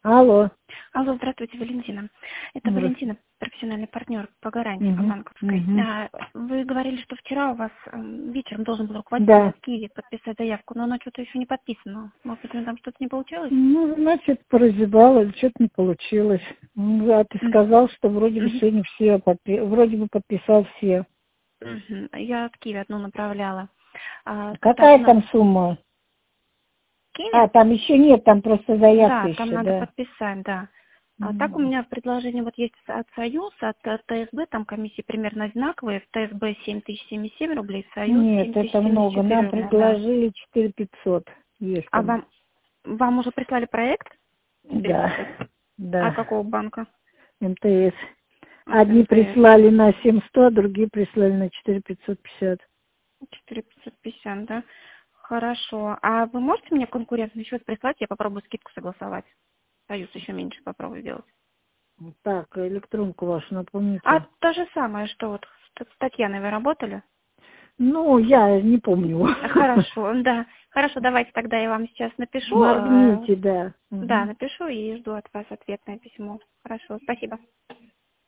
Алло. Алло, здравствуйте, Валентина. Это Здравствуйте. Валентина, профессиональный партнер по гарантии по Угу. банковской. Угу. Вы говорили, что вчера у вас вечером должен был руководитель Да. из Киева подписать заявку, но она что-то еще не подписана. Может быть, там что-то не получилось? Ну, значит, прозябала, что-то не получилось. Ну, а ты сказал, что вроде бы Мгм. сегодня все, вроде бы подписал все. Мгм. Я в Киеве одну направляла. Так, у Какая нас там сумма? в Киеве? А, там еще нет, там просто заявка Да, там еще, надо да. подписать, да. А так у М. меня предложение вот есть от Союз, от ТСБ, там комиссии примерно одинаковые. В ТСБ 7077 рублей, в Союз Нет, это много. 7074 Нам рубля, да. предложили 4500. Есть А там. вам уже прислали проект? 4500. Да, А да. какого банка? МТС. От Одни МТС. прислали на 7100, другие прислали на 4550. 4550, да? Хорошо. А вы можете мне конкурентный счет прислать? Я попробую скидку согласовать. Союз еще меньше попробую сделать. Так, электронку вашу А напомните. то же самое, что вот с Татьяной вы работали? Ну, я не помню. Хорошо, да. Хорошо, давайте тогда я вам сейчас напишу. Моргните, да. Да, Мгм. напишу и жду от вас ответное письмо. Хорошо, спасибо.